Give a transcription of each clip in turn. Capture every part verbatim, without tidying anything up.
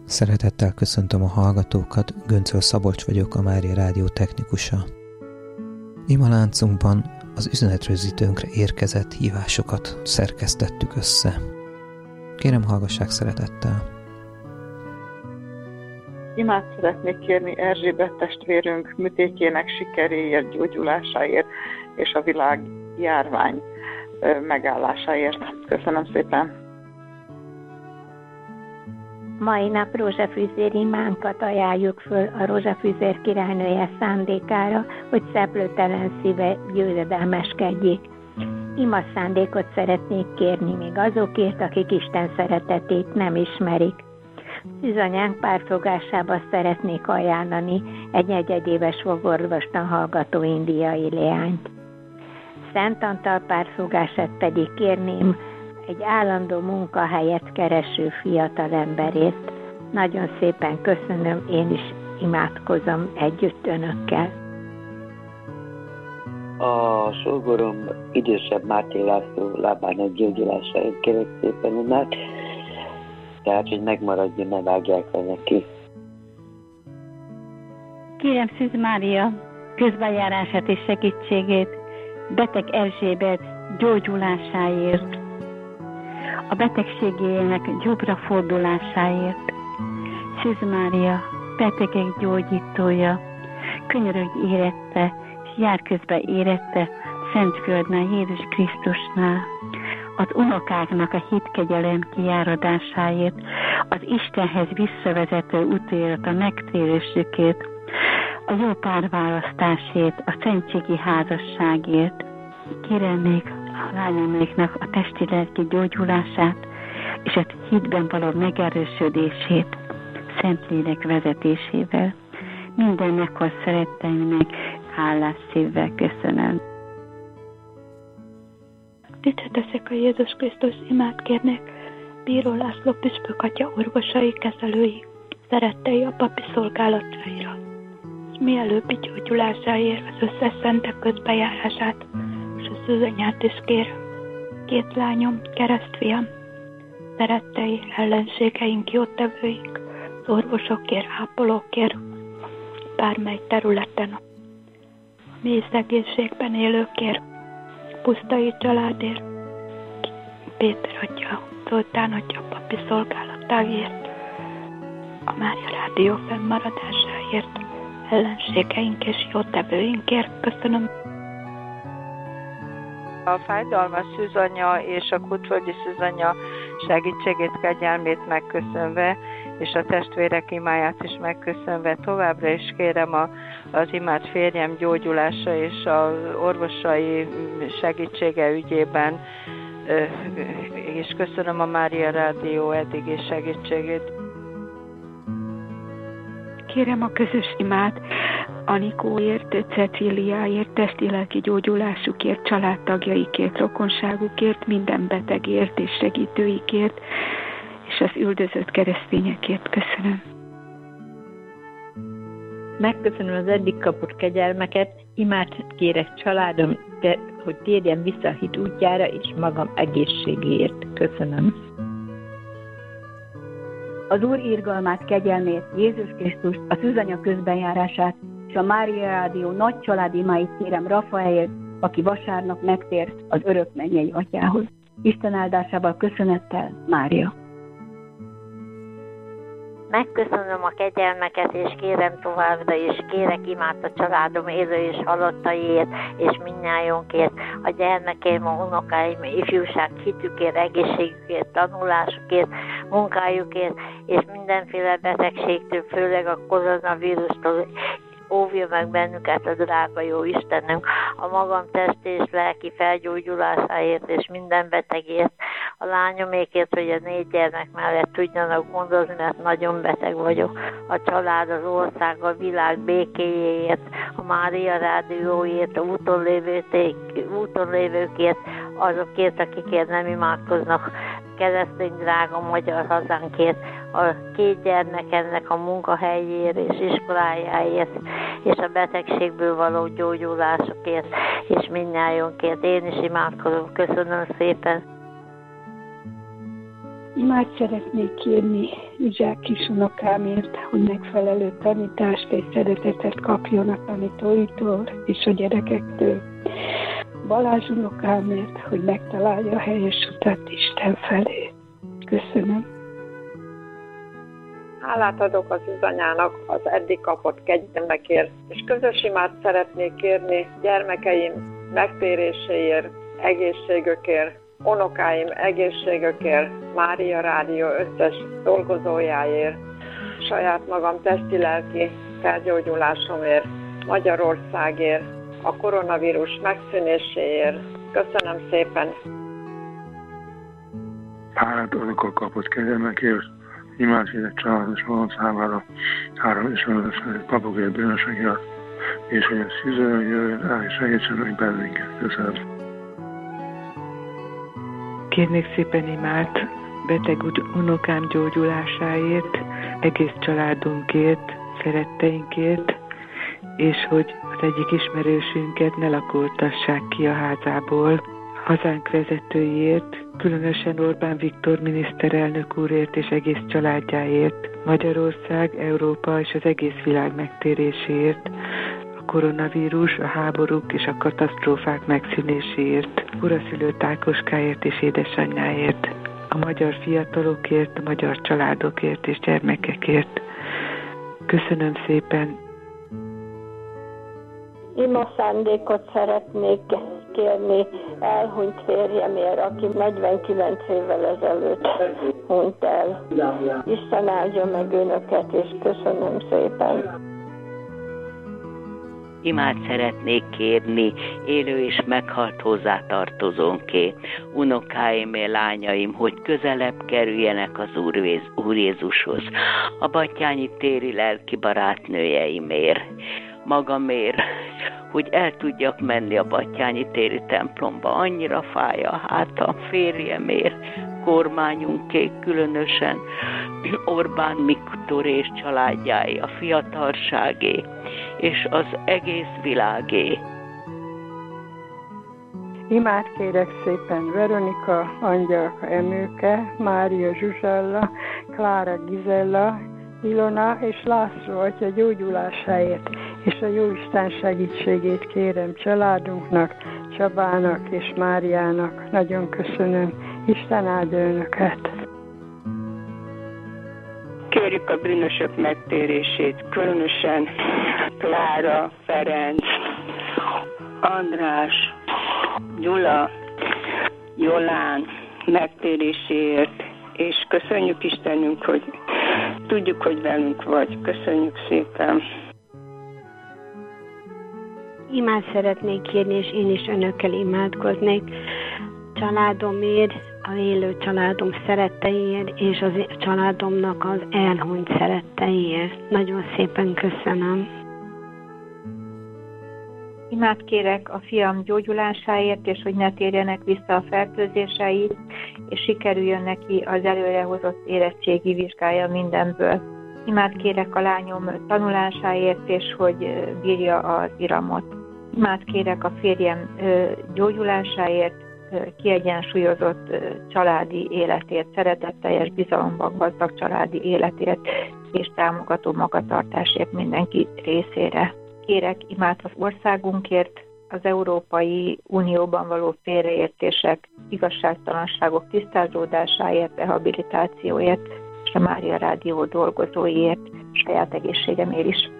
Szeretettel köszöntöm a hallgatókat, Göncöl Szabolcs vagyok, a Mária Rádió technikusa. Imaláncunkban az üzenetrögzítőnkre érkezett hívásokat szerkesztettük össze. Kérem, hallgassák szeretettel! Imát szeretnék kérni Erzsébet testvérünk műtétjének sikeréért, gyógyulásáért és a világ járvány megállásáért. Köszönöm szépen! Mai nap rózsafűzér imánkat ajánljuk föl a rózsafűzér királynője szándékára, hogy szeplőtelen szíve győzedelmeskedjék. Ima szándékot szeretnék kérni még azokért, akik Isten szeretetét nem ismerik. Szűzanyánk párfogásába szeretnék ajánlani egy negyedéves fogorvostan hallgató indiai leányt. Szent Antal párfogását pedig kérném egy állandó munkahelyet kereső fiatal emberért. Nagyon szépen köszönöm, én is imádkozom együtt önökkel. A sógorom idősebb Máté László lábának gyógyulásáért kérek szépen imát, tehát, hogy megmaradjon, ne vágják le neki. Kérem Szűz Mária közbenjárását és segítségét beteg Erzsébet gyógyulásáért, a betegségének jobbra fordulásáért. Szűz Mária betegek gyógyítója, könyörögj érette, és jár közben érette Szentföldnál, Jézus Krisztusnál, az unokáknak a hitkegyelem kiáradásáért, az Istenhez visszavezető útért, a megtérésükért, a jó párválasztásért, a szentségi házasságért. Kérem még a lányaimnak a testi-lelki gyógyulását, és a hitben való megerősödését, Szentlélek vezetésével. Minden meghalt szeretteimnek hálás szívvel köszönöm. Dicsőteszek a Jézus Krisztus, imát kérnék Bíró László püspök atya orvosai, kezelői, szerettei a papi szolgálataira, és mielőbbi gyógyulásáért, az összes szentek közbejárását, és a szűzanyát is kérem. Két lányom, keresztfiam, szerettei, ellenségeink, jótevőink, az orvosokért, ápolókért, bármely területen, a mély szegénységben élőkért, Pusztai családért, Péter atya, Zoltán atya papi szolgálatáért, a Mária Rádió fennmaradásáért, ellenségeink és jótevőinkért köszönöm. A fájdalmas szűzanya és a kútföldi szűzanya segítségét, kegyelmét megköszönve, és a testvérek imáját is megköszönve, továbbra is kérem a, az imád férjem gyógyulása és az orvosai segítsége ügyében, és köszönöm a Mária Rádió eddigi segítségét. Kérem a közös imát Anikóért, Cecíliáért, testi-lelki gyógyulásukért, családtagjaikért, rokonságukért, minden betegért és segítőikért, és az üldözött keresztényekért köszönöm. Megköszönöm az eddig kapott kegyelmeket, imát kérek családom, hogy térjen vissza a hit útjára, és magam egészségéért köszönöm. Az Úr irgalmát, kegyelmét, Jézus Krisztus, a szűzanya közbenjárását, és a Mária Rádió nagy család imáit kérem Rafaelt, aki vasárnap megtért az örök mennyei atyához. Isten áldásával köszönettel, Mária. Megköszönöm a kegyelmeket, és kérem továbbra is, kérek imát a családom élő és halottaiért, és mindnyájunkért, a gyermekeim, a unokáim, ifjúság hitükért, egészségükért, tanulásukért, munkájukért, és mindenféle betegségtől, főleg a koronavírustól óvja meg bennünket a drága jó Istenünk, a magam testi és lelki felgyógyulásáért és minden betegért, a lányomékért, hogy a négy gyermek mellett tudjanak gondozni, mert nagyon beteg vagyok, a család, az ország, a világ békéjéért, a Mária Rádióért, a úton, lévőték, úton lévőkért, azokért, akikért nem imádkoznak, keresztény drága magyar hazánkért, a két gyermekemnek a munkahelyéért és iskolájáért, és a betegségből való gyógyulásokért, és mindnyájunkért. Én is imádkozom. Köszönöm szépen. Imád szeretnék kérni Izsák kisunokámért, hogy megfelelő tanítást és szeretetet kapjon a tanítóitól és a gyerekektől. Balázs unokámért, hogy megtalálja a helyes utat Isten felé. Köszönöm. Hálát adok az üzanyának az eddig kapott kegyelmekért, és közös imát szeretnék kérni gyermekeim megtéréséért, egészségükért, unokáim egészségükért, Mária Rádió összes dolgozójáért, saját magam testi-lelki felgyógyulásomért, Magyarországért, a koronavírus megszűnéséért. Köszönöm szépen! Hálát adok a kapott kegyelmekért, imádkozok család és magam számára, három és öt papokért bűnösökért, és hogy a szűzőn jöjjön el és segítsen meg bennünket. Köszönöm. Kérnék szépen imát beteg unokám gyógyulásáért, egész családunkért, szeretteinkért, és hogy az egyik ismerősünket ne lakoltassák ki a házából, hazánk vezetőiért, különösen Orbán Viktor miniszterelnök úrért és egész családjáért, Magyarország, Európa és az egész világ megtéréséért, a koronavírus, a háborúk és a katasztrófák megszűnéséért, uraszülött Ákoskáért és édesanyjáért, a magyar fiatalokért, a magyar családokért és gyermekekért. Köszönöm szépen! Ima szándékot szeretnék kérni elhunyt férjemért, aki negyvenkilenc évvel ezelőtt hunyt el. Isten áldja meg önöket, és köszönöm szépen. Imát szeretnék kérni élő és meghalt hozzátartozónké, unokáimért, lányaim, hogy közelebb kerüljenek az Úr, Úr Jézushoz, a Battyányi téri lelki barátnőjeimért, magamért, hogy el tudjak menni a Battyányi téri templomba. Annyira fáj a hátam, férjemért, kormányunké, különösen Orbán Viktor és családjáé, a fiatalságé, és az egész világé. Imát kérek szépen Veronika, Angyalka Emőke, Mária Zsuzsella, Klára Gizella, Ilona és László atya gyógyulásáért, és a Jóisten segítségét kérem családunknak, Csabának és Máriának. Nagyon köszönöm. Isten áldja önöket! Kérjük a bűnösök megtérését, különösen Klára, Ferenc, András, Gyula, Jolán megtéréséért, és köszönjük Istenünk, hogy tudjuk, hogy velünk vagy. Köszönjük szépen! Imát szeretnék kérni, és én is önökkel imádkoznék. Családomért, a élő családom szeretteiért, és az családomnak az elhunyt szeretteiért. Nagyon szépen köszönöm. Imát kérek a fiam gyógyulásáért, és hogy ne térjenek vissza a fertőzései, és sikerüljön neki az előrehozott érettségi vizsgája mindenből. Imát kérek a lányom tanulásáért, és hogy bírja az iramot. Imát kérek a férjem gyógyulásáért, kiegyensúlyozott családi életért, szeretetteljes, bizalomban gazdag családi életért, és támogató magatartásért mindenki részére. Kérek imát az országunkért, az Európai Unióban való félreértések, igazságtalanságok tisztázódásáért, rehabilitációért, és a Mária Rádió dolgozóiért, saját egészségemért is.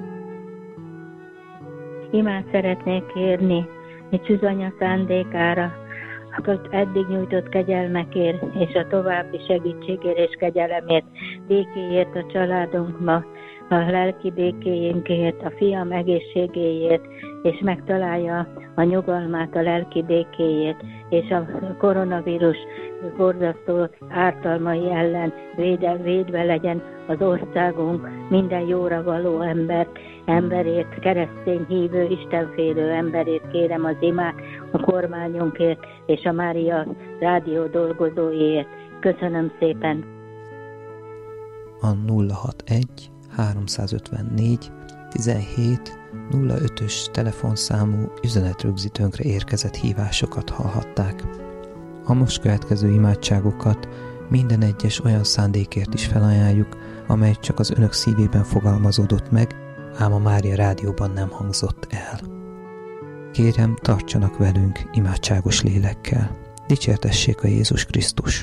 Imát szeretnék kérni egy Szűzanya szándékára, az eddig nyújtott kegyelmekért, és a további segítségért és kegyelemért, békéért a családunkba, a lelki békéjénkért, a fiam egészségéért, és megtalálja a nyugalmát a lelki békéért, és a koronavírus borzasztó ártalmai ellen védve, védve legyen az országunk, minden jóra való ember, emberért, keresztény hívő, istenfélő emberért kérem az imát a kormányunkért és a Mária Rádió dolgozóiért. Köszönöm szépen! A nulla hatvanegy háromszázötvennégy tizenhét nulla ötös telefonszámú üzenetrögzítőnkre érkezett hívásokat hallhatták. A most következő imádságokat minden egyes olyan szándékért is felajánljuk, amely csak az önök szívében fogalmazódott meg, ám a Mária Rádióban nem hangzott el. Kérem, tartsanak velünk imádságos lélekkel. Dicsértessék a Jézus Krisztus!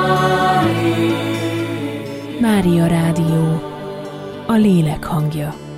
Mária Rádió, a lélek hangja.